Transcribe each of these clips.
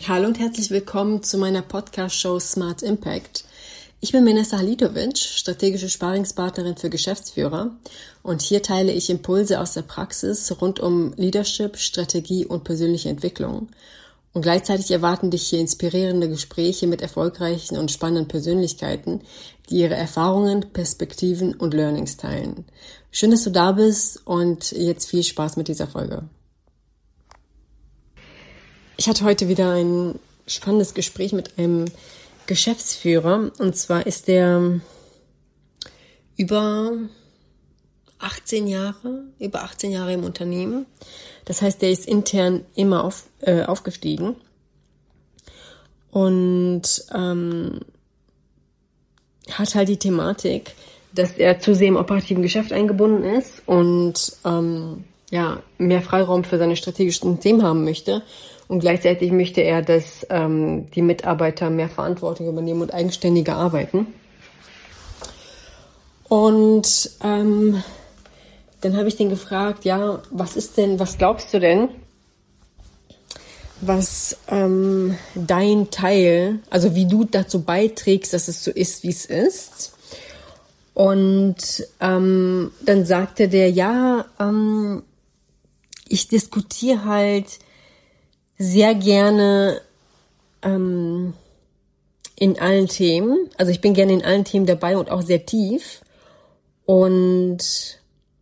Hallo und herzlich willkommen zu meiner Podcast-Show Smart Impact. Ich bin Menesa Halidovic, strategische Sparringspartnerin für Geschäftsführer, und hier teile ich Impulse aus der Praxis rund um Leadership, Strategie und persönliche Entwicklung. Und gleichzeitig erwarten dich hier inspirierende Gespräche mit erfolgreichen und spannenden Persönlichkeiten, die ihre Erfahrungen, Perspektiven und Learnings teilen. Schön, dass du da bist und jetzt viel Spaß mit dieser Folge. Ich hatte heute wieder ein spannendes Gespräch mit einem Geschäftsführer, und zwar ist der über 18 Jahre im Unternehmen. Das heißt, der ist intern immer aufgestiegen und hat halt die Thematik, dass er zu sehr im operativen Geschäft eingebunden ist und mehr Freiraum für seine strategischen Themen haben möchte. Und gleichzeitig möchte er, dass die Mitarbeiter mehr Verantwortung übernehmen und eigenständiger arbeiten. Und dann habe ich den gefragt, was glaubst du denn, was dein Teil, also wie du dazu beiträgst, dass es so ist, wie es ist? Und dann sagte der, ich diskutiere halt sehr gerne in allen Themen. Also ich bin gerne in allen Themen dabei und auch sehr tief. Und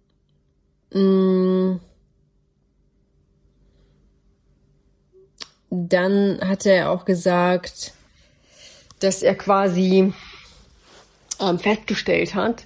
dann hatte er auch gesagt, dass er quasi festgestellt hat,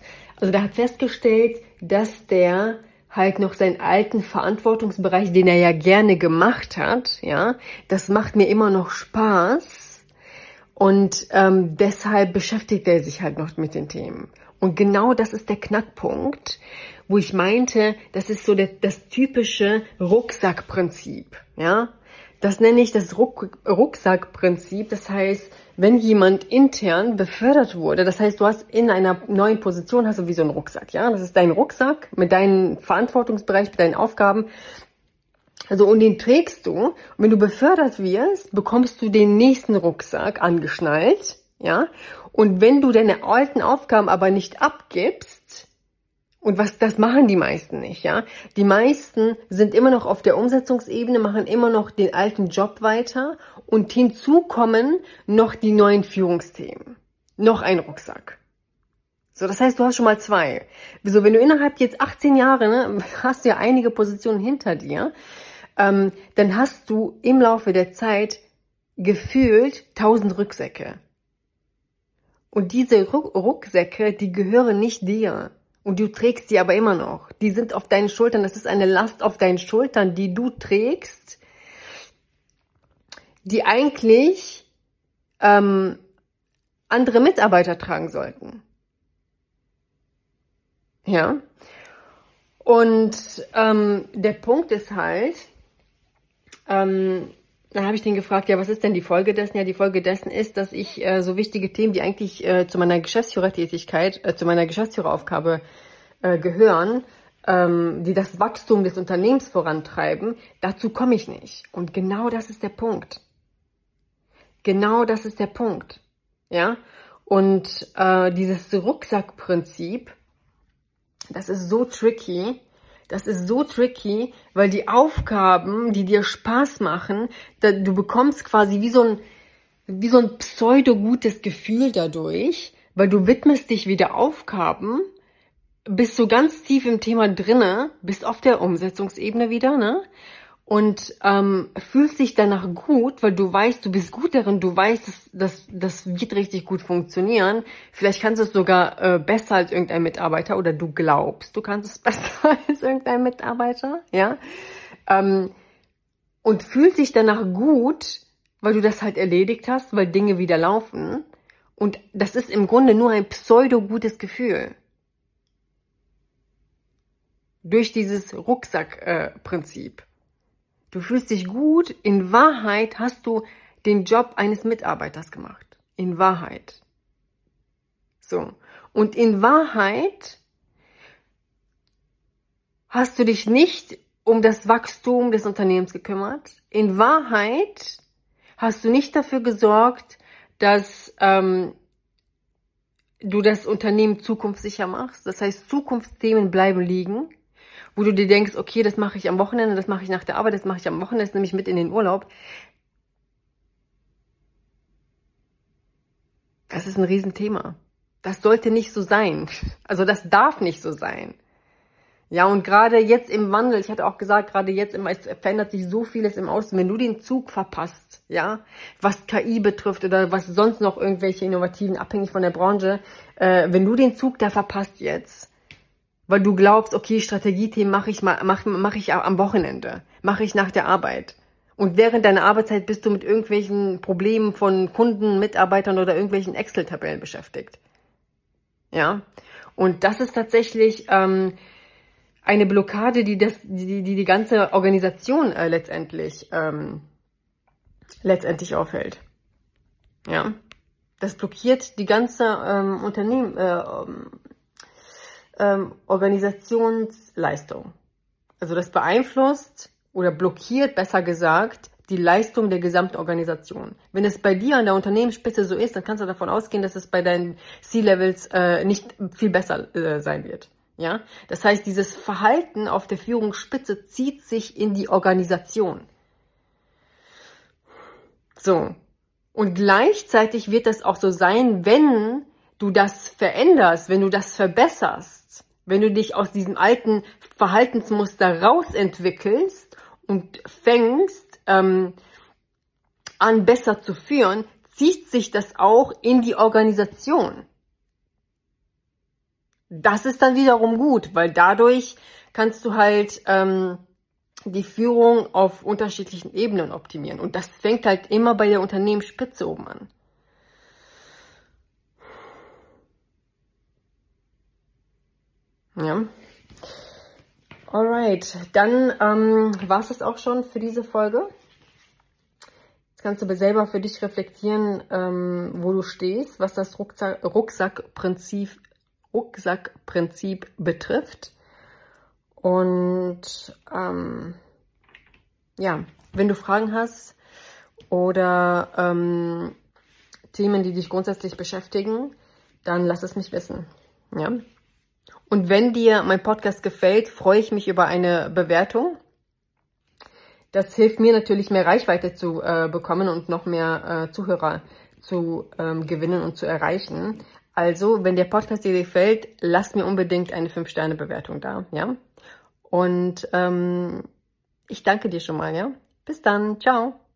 dass der halt noch seinen alten Verantwortungsbereich, den er ja gerne gemacht hat, das macht mir immer noch Spaß, und deshalb beschäftigt er sich halt noch mit den Themen. Und genau das ist der Knackpunkt, wo ich meinte, das ist so das typische Rucksackprinzip, Das nenne ich das Rucksackprinzip. Das heißt, wenn jemand intern befördert wurde, das heißt, du hast in einer neuen Position, hast du wie so einen Rucksack, Das ist dein Rucksack mit deinem Verantwortungsbereich, mit deinen Aufgaben. Also, und den trägst du. Und wenn du befördert wirst, bekommst du den nächsten Rucksack angeschnallt, Und wenn du deine alten Aufgaben aber nicht abgibst, und das machen die meisten nicht, Die meisten sind immer noch auf der Umsetzungsebene, machen immer noch den alten Job weiter, und hinzu kommen noch die neuen Führungsthemen. Noch ein Rucksack. So, das heißt, du hast schon mal 2. So, wenn du innerhalb jetzt 18 Jahre, hast du ja einige Positionen hinter dir, dann hast du im Laufe der Zeit gefühlt 1000 Rucksäcke. Und diese Rucksäcke, die gehören nicht dir. Und du trägst die aber immer noch. Die sind auf deinen Schultern. Das ist eine Last auf deinen Schultern, die du trägst, die eigentlich andere Mitarbeiter tragen sollten. Und der Punkt ist halt, dann habe ich den gefragt, was ist denn die Folge dessen? Ja, die Folge dessen ist, dass ich so wichtige Themen, die eigentlich zu meiner Geschäftsführertätigkeit, zu meiner Geschäftsführeraufgabe gehören, die das Wachstum des Unternehmens vorantreiben, dazu komme ich nicht. Und genau das ist der Punkt. Und dieses Rucksackprinzip, das ist so tricky, weil die Aufgaben, die dir Spaß machen, du bekommst quasi wie so ein pseudo-gutes Gefühl dadurch, weil du widmest dich wieder Aufgaben, bist so ganz tief im Thema drinne, bist auf der Umsetzungsebene wieder, und fühlst dich danach gut, weil du weißt, du bist gut darin, du weißt, das wird richtig gut funktionieren. Vielleicht kannst du es sogar besser als irgendein Mitarbeiter, oder du glaubst, du kannst es besser als irgendein Mitarbeiter, und fühlst dich danach gut, weil du das halt erledigt hast, weil Dinge wieder laufen. Und das ist im Grunde nur ein pseudo-gutes Gefühl. Durch dieses Rucksackprinzip. Du fühlst dich gut, in Wahrheit hast du den Job eines Mitarbeiters gemacht. In Wahrheit. So. Und in Wahrheit hast du dich nicht um das Wachstum des Unternehmens gekümmert. In Wahrheit hast du nicht dafür gesorgt, dass du das Unternehmen zukunftssicher machst. Das heißt, Zukunftsthemen bleiben liegen, wo du dir denkst, okay, das mache ich am Wochenende, das mache ich nach der Arbeit, das mache ich am Wochenende, das nehme ich mit in den Urlaub. Das ist ein Riesenthema. Das sollte nicht so sein. Also das darf nicht so sein. Ja, und gerade jetzt im Wandel, ich hatte auch gesagt, gerade jetzt es verändert sich so vieles im Außen. Wenn du den Zug verpasst, ja, was KI betrifft oder was sonst noch irgendwelche Innovativen, abhängig von der Branche, wenn du den Zug da verpasst jetzt, weil du glaubst, okay, Strategiethemen mache ich am Wochenende, mache ich nach der Arbeit. Und während deiner Arbeitszeit bist du mit irgendwelchen Problemen von Kunden, Mitarbeitern oder irgendwelchen Excel-Tabellen beschäftigt. Ja, und das ist tatsächlich eine Blockade, die ganze Organisation letztendlich aufhält. Ja, das blockiert die ganze Organisationsleistung. Also das beeinflusst oder blockiert, besser gesagt, die Leistung der gesamten Organisation. Wenn es bei dir an der Unternehmensspitze so ist, dann kannst du davon ausgehen, dass es bei deinen C-Levels nicht viel besser sein wird. Ja, das heißt, dieses Verhalten auf der Führungsspitze zieht sich in die Organisation. So. Und gleichzeitig wird das auch so sein, wenn du das veränderst, wenn du das verbesserst, wenn du dich aus diesem alten Verhaltensmuster rausentwickelst und fängst an, besser zu führen, zieht sich das auch in die Organisation. Das ist dann wiederum gut, weil dadurch kannst du halt die Führung auf unterschiedlichen Ebenen optimieren. Und das fängt halt immer bei der Unternehmensspitze oben an. Ja. Alright, dann war es das auch schon für diese Folge. Jetzt kannst du selber für dich reflektieren, wo du stehst, was das Rucksackprinzip betrifft. Und ja, wenn du Fragen hast oder Themen, die dich grundsätzlich beschäftigen, dann lass es mich wissen. Ja. Und wenn dir mein Podcast gefällt, freue ich mich über eine Bewertung. Das hilft mir natürlich, mehr Reichweite zu bekommen und noch mehr Zuhörer zu gewinnen und zu erreichen. Also, wenn der Podcast dir gefällt, lass mir unbedingt eine 5-Sterne-Bewertung da, ja? Und ich danke dir schon mal, ja? Bis dann, ciao!